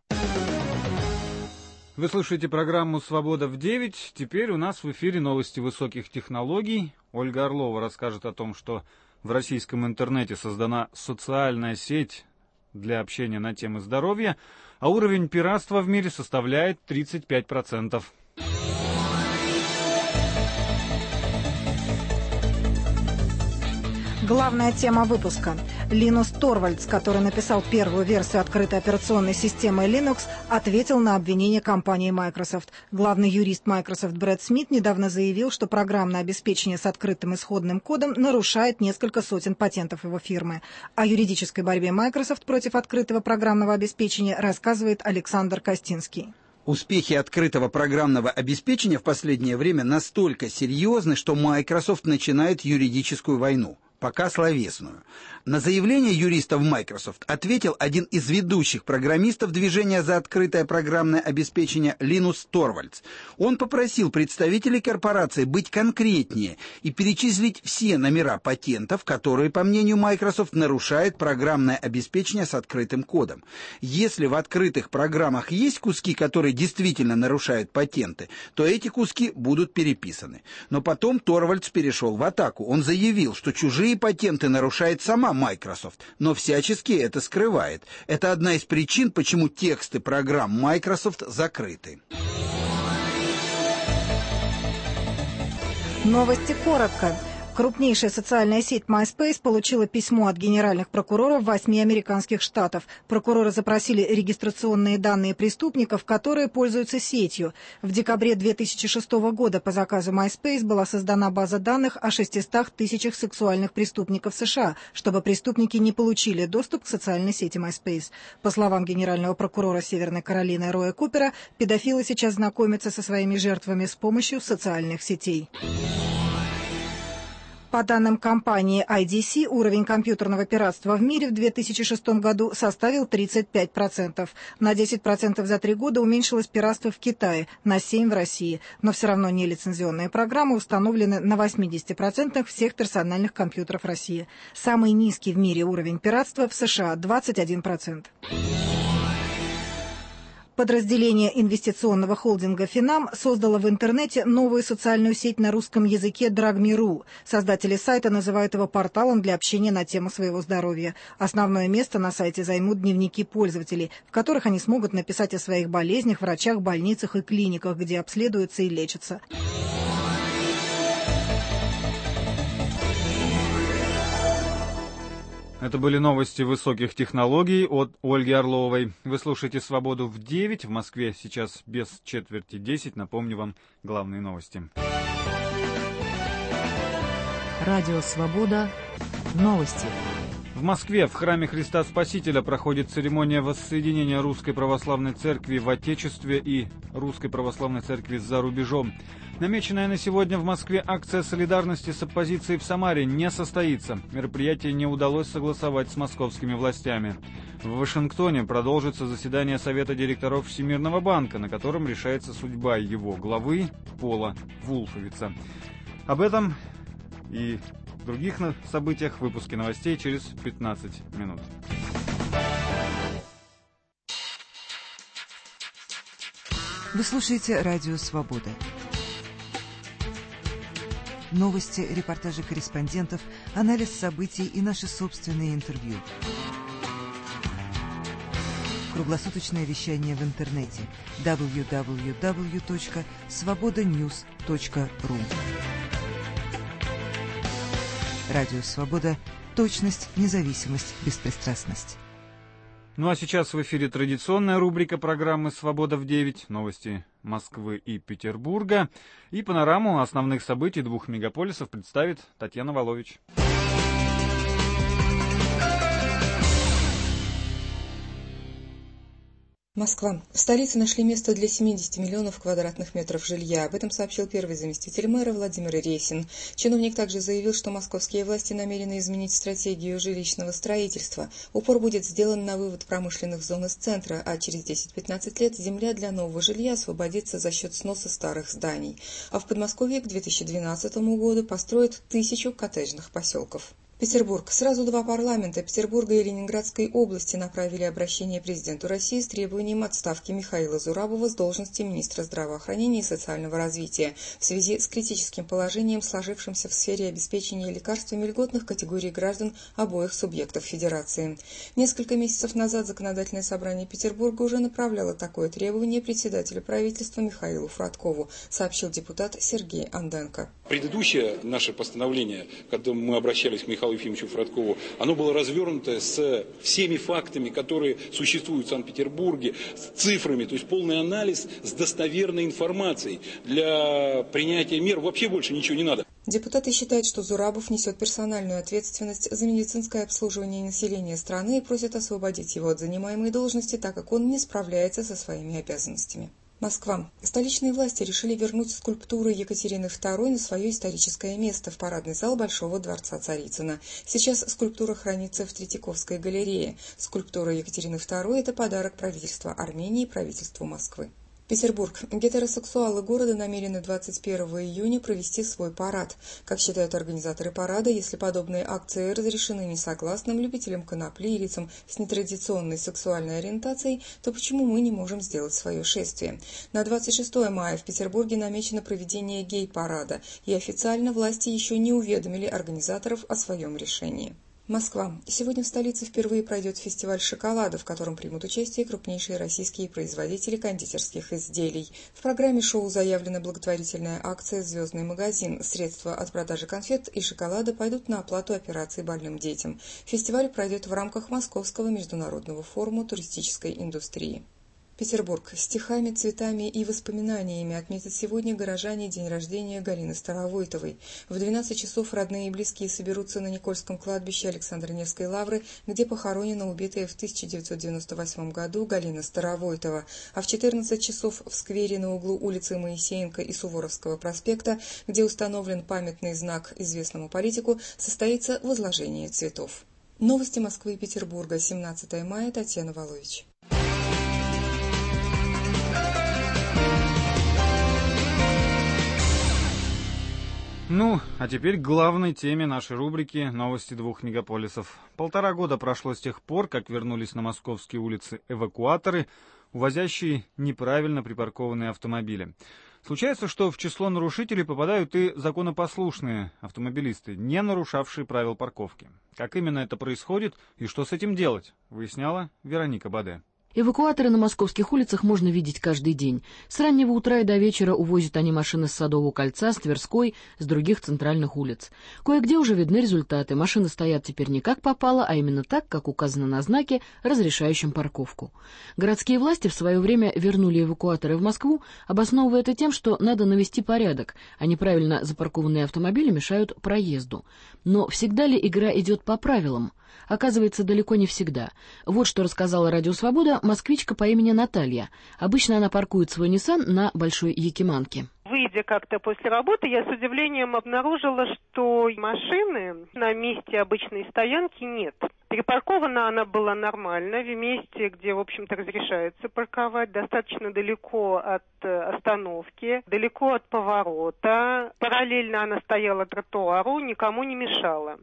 Вы слушаете программу «Свобода в девять». Теперь у нас в эфире новости высоких технологий. Ольга Орлова расскажет о том, что в российском интернете создана социальная сеть для общения на темы здоровья, а уровень пиратства в мире составляет тридцать пять процентов. Главная тема выпуска. Линус Торвальдс, который написал первую версию открытой операционной системы Linux, ответил на обвинение компании Microsoft. Главный юрист Microsoft Брэд Смит недавно заявил, что программное обеспечение с открытым исходным кодом нарушает несколько сотен патентов его фирмы. О юридической борьбе Microsoft против открытого программного обеспечения рассказывает Александр Костинский. Успехи открытого программного обеспечения в последнее время настолько серьезны, что Microsoft начинает юридическую войну. Пока словесную. На заявление юристов Microsoft ответил один из ведущих программистов движения за открытое программное обеспечение Линус Торвальдс. Он попросил представителей корпорации быть конкретнее и перечислить все номера патентов, которые, по мнению Microsoft, нарушают программное обеспечение с открытым кодом. Если в открытых программах есть куски, которые действительно нарушают патенты, то эти куски будут переписаны. Но потом Торвальдс перешел в атаку. Он заявил, что чужие патенты нарушает сама Microsoft, но всячески это скрывает. Это одна из причин, почему тексты программ Microsoft закрыты. Новости коротко. Крупнейшая социальная сеть MySpace получила письмо от генеральных прокуроров восьми американских штатов. Прокуроры запросили регистрационные данные преступников, которые пользуются сетью. В декабре две тысячи шестого года по заказу MySpace была создана база данных о шестистах тысячах сексуальных преступников США, чтобы преступники не получили доступ к социальной сети MySpace. По словам генерального прокурора Северной Каролины Роя Купера, педофилы сейчас знакомятся со своими жертвами с помощью социальных сетей. По данным компании ай ди си, уровень компьютерного пиратства в мире в две тысячи шестом году составил тридцать пять процентов. На десять процентов за три года уменьшилось пиратство в Китае, на семь процентов в России. Но все равно нелицензионные программы установлены на восемьдесят процентов всех персональных компьютеров России. Самый низкий в мире уровень пиратства в США – двадцать один процент. Подразделение инвестиционного холдинга «Финам» создало в интернете новую социальную сеть на русском языке «Драгми.ру». Создатели сайта называют его порталом для общения на тему своего здоровья. Основное место на сайте займут дневники пользователей, в которых они смогут написать о своих болезнях, врачах, больницах и клиниках, где обследуются и лечатся. Это были новости высоких технологий от Ольги Орловой. Вы слушаете «Свободу в девять». В Москве сейчас без четверти десять. Напомню вам главные новости. Радио «Свобода». Новости. В Москве в храме Христа Спасителя проходит церемония воссоединения Русской Православной Церкви в Отечестве и Русской Православной Церкви за рубежом. Намеченная на сегодня в Москве акция солидарности с оппозицией в Самаре не состоится. Мероприятие не удалось согласовать с московскими властями. В Вашингтоне продолжится заседание Совета директоров Всемирного банка, на котором решается судьба его главы Пола Вулфовица. Об этом и других событиях в выпуске новостей через пятнадцать минут. Вы слушаете Радио Свобода. Новости, репортажи корреспондентов, анализ событий и наши собственные интервью. Круглосуточное вещание в интернете дабл ю дабл ю дабл ю точка свобода ньюс точка ру. Радио «Свобода». Точность, независимость, беспристрастность. Ну а сейчас в эфире традиционная рубрика программы «Свобода в девять». Новости Москвы и Петербурга. И панораму основных событий двух мегаполисов представит Татьяна Волович. Москва. В столице нашли место для семидесяти миллионов квадратных метров жилья. Об этом сообщил первый заместитель мэра Владимир Ресин. Чиновник также заявил, что московские власти намерены изменить стратегию жилищного строительства. Упор будет сделан на вывод промышленных зон из центра, а через десять-пятнадцать лет земля для нового жилья освободится за счет сноса старых зданий. А в Подмосковье к две тысячи двенадцатому году построят тысячу коттеджных поселков. Петербург. Сразу два парламента Петербурга и Ленинградской области направили обращение президенту России с требованием отставки Михаила Зурабова с должности министра здравоохранения и социального развития в связи с критическим положением, сложившимся в сфере обеспечения лекарствами льготных категорий граждан обоих субъектов Федерации. Несколько месяцев назад Законодательное собрание Петербурга уже направляло такое требование председателю правительства Михаилу Фродкову, сообщил депутат Сергей Анденко. Предыдущее наше постановление, когда мы обращались к Михаилу Ефимовичу Фродкову, оно было развернуто с всеми фактами, которые существуют в Санкт-Петербурге, с цифрами, то есть полный анализ с достоверной информацией. Для принятия мер вообще больше ничего не надо. Депутаты считают, что Зурабов несет персональную ответственность за медицинское обслуживание населения страны и просят освободить его от занимаемой должности, так как он не справляется со своими обязанностями. Москва. Столичные власти решили вернуть скульптуры Екатерины второй на свое историческое место в парадный зал Большого дворца Царицына. Сейчас скульптура хранится в Третьяковской галерее. Скульптура Екатерины второй – это подарок правительства Армении и правительству Москвы. Петербург. Гетеросексуалы города намерены двадцать первого июня провести свой парад. Как считают организаторы парада, если подобные акции разрешены несогласным, любителям конопли и лицам с нетрадиционной сексуальной ориентацией, то почему мы не можем сделать свое шествие? На двадцать шестое мая в Петербурге намечено проведение гей-парада, и официально власти еще не уведомили организаторов о своем решении. Москва. Сегодня в столице впервые пройдет фестиваль шоколада, в котором примут участие крупнейшие российские производители кондитерских изделий. В программе шоу заявлена благотворительная акция «Звездный магазин». Средства от продажи конфет и шоколада пойдут на оплату операций больным детям. Фестиваль пройдет в рамках Московского международного форума туристической индустрии. Петербург. Стихами, цветами и воспоминаниями отметят сегодня горожане день рождения Галины Старовойтовой. В двенадцать часов родные и близкие соберутся на Никольском кладбище Александра Невской лавры, где похоронена убитая в тысяча девятьсот девяносто восьмом году Галина Старовойтова. А в четырнадцать часов в сквере на углу улицы Моисеенко и Суворовского проспекта, где установлен памятный знак известному политику, состоится возложение цветов. Новости Москвы и Петербурга. семнадцатое мая. Татьяна Волович. Ну, а теперь к главной теме нашей рубрики «Новости двух мегаполисов». Полтора года прошло с тех пор, как вернулись на московские улицы эвакуаторы, увозящие неправильно припаркованные автомобили. Случается, что в число нарушителей попадают и законопослушные автомобилисты, не нарушавшие правил парковки. Как именно это происходит и что с этим делать, выясняла Вероника Баде. Эвакуаторы на московских улицах можно видеть каждый день. С раннего утра и до вечера увозят они машины с Садового кольца, с Тверской, с других центральных улиц. Кое-где уже видны результаты. Машины стоят теперь не как попало, а именно так, как указано на знаке, разрешающем парковку. Городские власти в свое время вернули эвакуаторы в Москву, обосновывая это тем, что надо навести порядок, а неправильно запаркованные автомобили мешают проезду. Но всегда ли игра идет по правилам? Оказывается, далеко не всегда. Вот что рассказала Радио Свобода москвичка по имени Наталья. Обычно она паркует свой Ниссан на Большой Якиманке. Выйдя как-то после работы, я с удивлением обнаружила, что машины на месте обычной стоянки нет. Припаркована она была нормально, в месте, где, в общем-то, разрешается парковать, достаточно далеко от остановки, далеко от поворота. Параллельно она стояла тротуару, никому не мешала.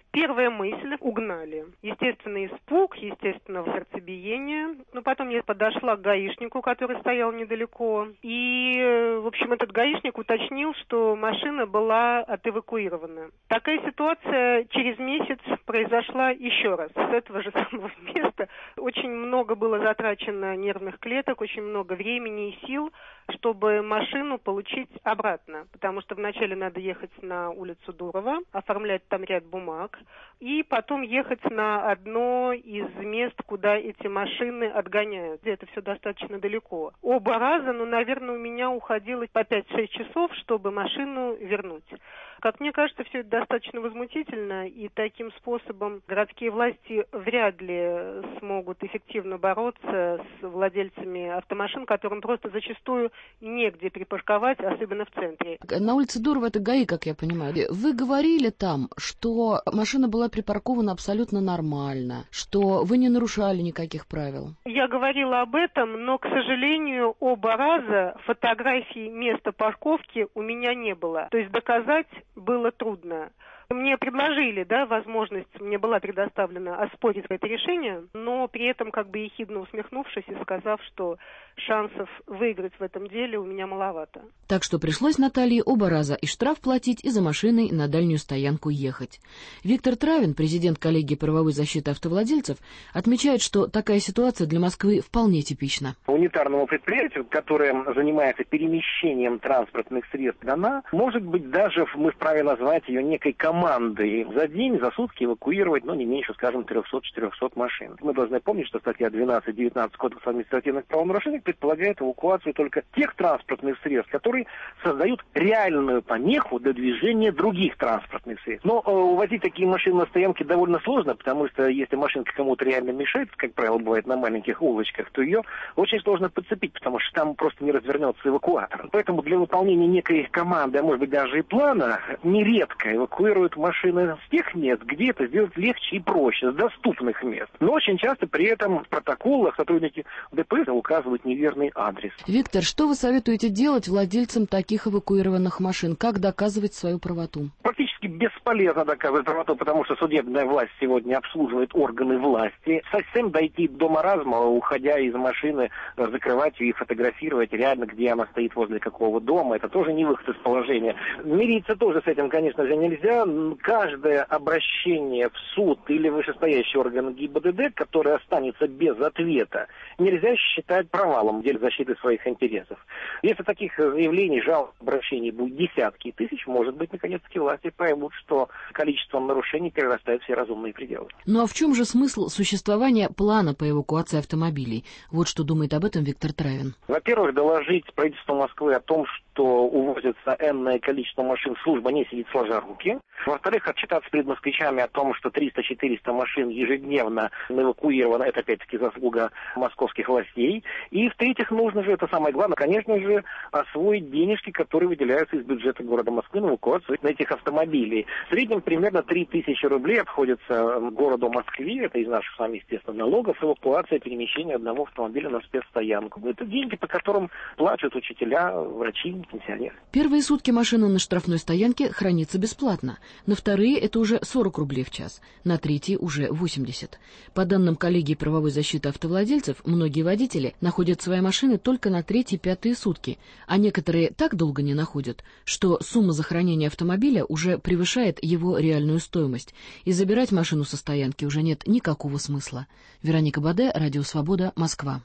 Первая мысль — угнали. Естественно, испуг, естественно, сердцебиение. Но потом я подошла к гаишнику, который стоял недалеко. И, в общем, этот гаишник уточнил, что машина была отэвакуирована. Такая ситуация через месяц произошла еще раз. С этого же самого места. Очень много было затрачено нервных клеток, очень много времени и сил, чтобы машину получить обратно. Потому что вначале надо ехать на улицу Дурова, оформлять там ряд бумаг, и потом ехать на одно из мест, куда эти машины отгоняют. Это все достаточно далеко. Оба раза, ну, наверное, у меня уходило по пять-шесть часов, чтобы машину вернуть. Как мне кажется, все это достаточно возмутительно, и таким способом городские власти вряд ли смогут эффективно бороться с владельцами автомашин, которым просто зачастую негде припарковать, особенно в центре. На улице Дурова это ГАИ, как я понимаю. Вы говорили там, что машина была припаркована абсолютно нормально, что вы не нарушали никаких правил. Я говорила об этом, но, к сожалению, оба раза фотографий места парковки у меня не было. То есть доказать было трудно. Мне предложили, да, возможность, мне была предоставлена оспорить это решение, но при этом как бы ехидно усмехнувшись и сказав, что шансов выиграть в этом деле у меня маловато. Так что пришлось Наталье оба раза и штраф платить, и за машиной на дальнюю стоянку ехать. Виктор Травин, президент коллегии правовой защиты автовладельцев, отмечает, что такая ситуация для Москвы вполне типична. Унитарному предприятию, которое занимается перемещением транспортных средств, она может быть даже, мы вправе назвать ее некой командой, команды за день, за сутки эвакуировать, ну, не меньше, скажем, триста-четыреста машин. Мы должны помнить, что статья двенадцать-девятнадцать Кодекса административных правонарушений предполагает эвакуацию только тех транспортных средств, которые создают реальную помеху для движения других транспортных средств. Но э, увозить такие машины на стоянке довольно сложно, потому что если машинка кому-то реально мешает, как правило, бывает на маленьких улочках, то ее очень сложно подцепить, потому что там просто не развернется эвакуатор. Поэтому для выполнения некой команды, а может быть даже и плана, нередко эвакуируют машины с тех мест, где это сделать легче и проще, с доступных мест. Но очень часто при этом в протоколах сотрудники ДПС указывают неверный адрес. Виктор, что вы советуете делать владельцам таких эвакуированных машин? Как доказывать свою правоту? Практически бесполезно доказывать правоту, потому что судебная власть сегодня обслуживает органы власти. Совсем дойти до маразма, уходя из машины, закрывать ее и фотографировать реально, где она стоит, возле какого дома, это тоже не выход из положения. Мириться тоже с этим, конечно же, нельзя. Каждое обращение в суд или вышестоящий орган ГИБДД, которое останется без ответа, нельзя считать провалом в деле защиты своих интересов. Если таких заявлений, жалоб, обращений будет десятки тысяч, может быть, наконец-таки власти поймут, что количество нарушений перерастает все разумные пределы. Ну а в чем же смысл существования плана по эвакуации автомобилей? Вот что думает об этом Виктор Травин. Во-первых, доложить правительству Москвы о том, что увозится энное количество машин, служба не сидит сложа руки. Во-вторых, отчитаться перед москвичами о том, что триста-четыреста машин ежедневно эвакуировано, это опять-таки заслуга московских властей. И в-третьих, нужно же, это самое главное, конечно же, освоить денежки, которые выделяются из бюджета города Москвы на эвакуацию этих автомобилей. В среднем примерно три тысячи рублей обходится городу Москве, это из наших с вами, естественно, налогов, эвакуация, перемещение одного автомобиля на спецстоянку. Это деньги, по которым платят учителя, врачи, пенсионеры. Первые сутки машина на штрафной стоянке хранится бесплатно. На вторые это уже сорок рублей в час, на третьи уже восемьдесят. По данным коллегии правовой защиты автовладельцев, многие водители находят свои машины только на третьи-пятые сутки, а некоторые так долго не находят, что сумма за хранение автомобиля уже превышает его реальную стоимость, и забирать машину со стоянки уже нет никакого смысла. Вероника Баде, Радио Свобода, Москва.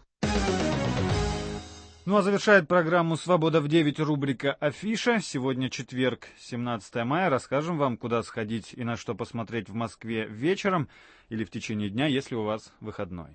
Ну а завершает программу «Свобода в девять» рубрика «Афиша». Сегодня четверг, семнадцатое мая. Расскажем вам, куда сходить и на что посмотреть в Москве вечером или в течение дня, если у вас выходной.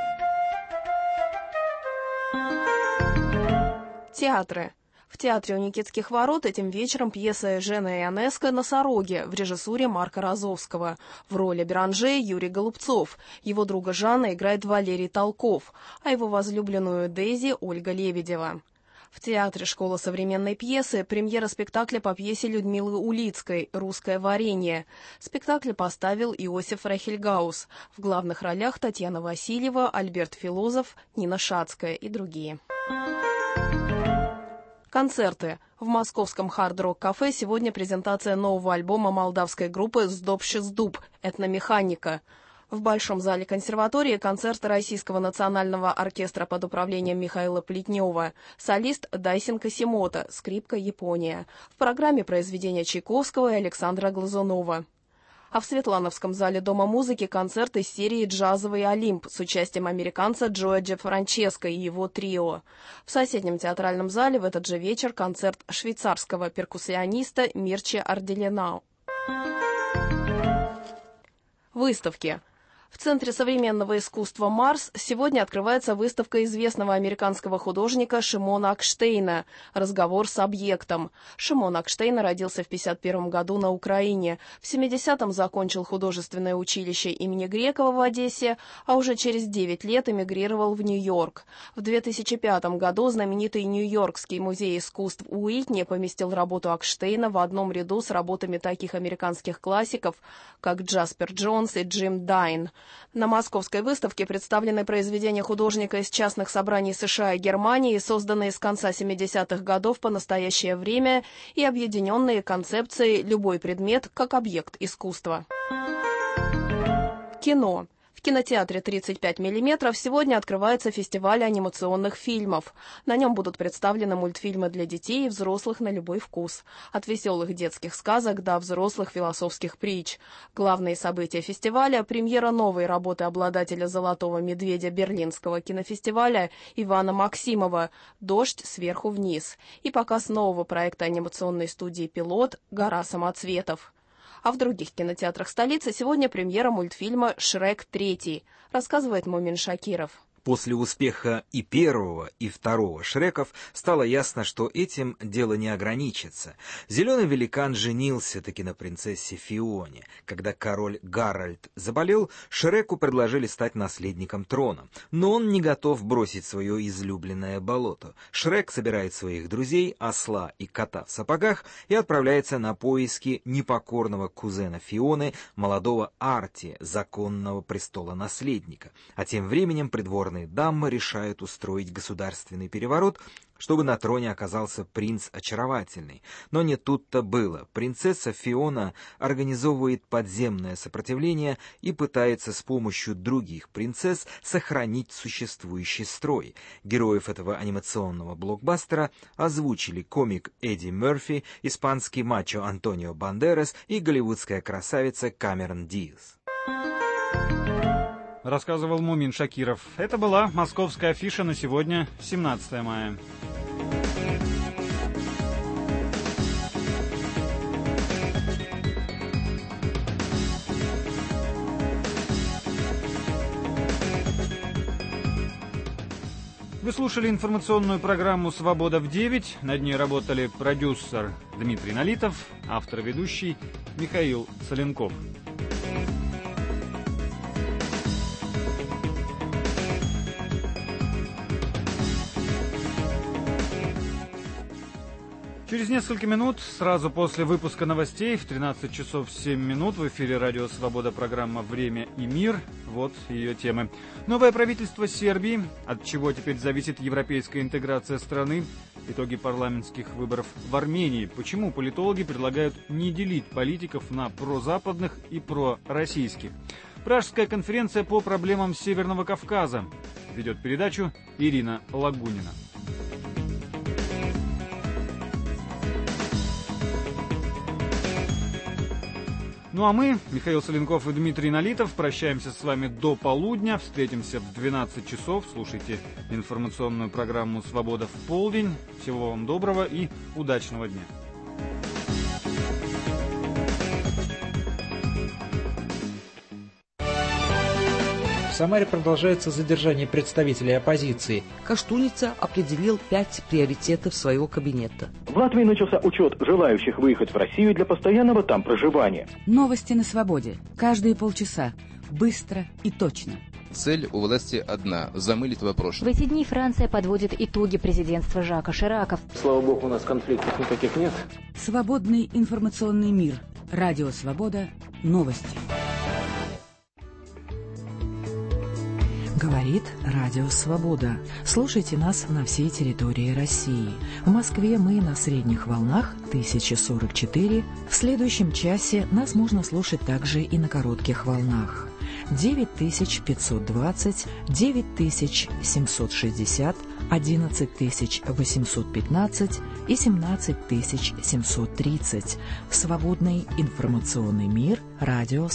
Театры. В театре у Никитских ворот этим вечером пьеса Эжена Ионеско «Носороги» в режиссуре Марка Розовского. В роли Беранже Юрий Голубцов. Его друга Жанна играет Валерий Толков, а его возлюбленную Дейзи Ольга Лебедева. В театре «Школа современной пьесы» премьера спектакля по пьесе Людмилы Улицкой «Русское варенье». Спектакль поставил Иосиф Рахельгаус. В главных ролях Татьяна Васильева, Альберт Филозов, Нина Шацкая и другие. Концерты. В московском хард-рок-кафе сегодня презентация нового альбома молдавской группы «Сдобщездуб» «Этномеханика». В Большом зале консерватории концерт Российского национального оркестра под управлением Михаила Плетнева, солист Дайсин Касимота, скрипка «Япония». В программе произведения Чайковского и Александра Глазунова. А в Светлановском зале Дома музыки концерт из серии «Джазовый Олимп» с участием американца Джоя Джи Франческо и его трио. В соседнем театральном зале в этот же вечер концерт швейцарского перкуссиониста Мирчи Арделенау. Выставки. В Центре современного искусства «Марс» сегодня открывается выставка известного американского художника Шимона Акштейна «Разговор с объектом». Шимон Акштейн родился в пятьдесят первом году на Украине. В семидесятом закончил художественное училище имени Грекова в Одессе, а уже через девять лет эмигрировал в Нью-Йорк. В две тысячи пятом году знаменитый Нью-Йоркский музей искусств Уитни поместил работу Акштейна в одном ряду с работами таких американских классиков, как Джаспер Джонс и Джим Дайн. На московской выставке представлены произведения художника из частных собраний США и Германии, созданные с конца семидесятых годов по настоящее время и объединенные концепцией «любой предмет как объект искусства». Кино. В кинотеатре тридцать пять миллиметров сегодня открывается фестиваль анимационных фильмов. На нем будут представлены мультфильмы для детей и взрослых на любой вкус. От веселых детских сказок до взрослых философских притч. Главные события фестиваля – премьера новой работы обладателя «Золотого медведя» Берлинского кинофестиваля Ивана Максимова «Дождь сверху вниз» и показ нового проекта анимационной студии «Пилот» «Гора самоцветов». А в других кинотеатрах столицы сегодня премьера мультфильма «Шрек три», рассказывает Мумин Шакиров. После успеха и первого, и второго Шреков стало ясно, что этим дело не ограничится. Зеленый великан женился-таки на принцессе Фионе. Когда король Гарольд заболел, Шреку предложили стать наследником трона. Но он не готов бросить свое излюбленное болото. Шрек собирает своих друзей, осла и кота в сапогах, и отправляется на поиски непокорного кузена Фионы, молодого Арти, законного престола-наследника. А тем временем придворные дамы решают устроить государственный переворот, чтобы на троне оказался принц очаровательный. Но не тут-то было. Принцесса Фиона организовывает подземное сопротивление и пытается с помощью других принцесс сохранить существующий строй. Героев этого анимационного блокбастера озвучили комик Эдди Мерфи, испанский мачо Антонио Бандерас и голливудская красавица Камерон Диаз. Рассказывал Мумин Шакиров. Это была московская афиша на сегодня, семнадцатое мая. Вы слушали информационную программу «Свобода в девять». Над ней работали продюсер Дмитрий Налитов, автор-ведущий Михаил Соленков. Через несколько минут, сразу после выпуска новостей, в тринадцать часов семь минут в эфире радио «Свобода» программа «Время и мир». Вот ее темы. Новое правительство Сербии, от чего теперь зависит европейская интеграция страны, итоги парламентских выборов в Армении. Почему политологи предлагают не делить политиков на прозападных и пророссийских. Пражская конференция по проблемам Северного Кавказа. Ведет передачу Ирина Лагунина. Ну а мы, Михаил Соленков и Дмитрий Налитов, прощаемся с вами до полудня. Встретимся в двенадцать часов. Слушайте информационную программу «Свобода в полдень». Всего вам доброго и удачного дня. В Самаре продолжается задержание представителей оппозиции. Каштуница определил пять приоритетов своего кабинета. В Латвии начался учет желающих выехать в Россию для постоянного там проживания. Новости на свободе. Каждые полчаса. Быстро и точно. Цель у власти одна – замылить вопрос. В эти дни Франция подводит итоги президентства Жака Ширака. Слава богу, у нас конфликтов никаких нет. Свободный информационный мир. Радио «Свобода». Новости. Говорит Радио Свобода. Слушайте нас на всей территории России. В Москве мы на средних волнах тысяча сорок четыре. В следующем часе нас можно слушать также и на коротких волнах. девять тысяч пятьсот двадцать, девять тысяч семьсот шестьдесят, одиннадцать тысяч восемьсот пятнадцать и семнадцать тысяч семьсот тридцать. Свободный информационный мир. Радио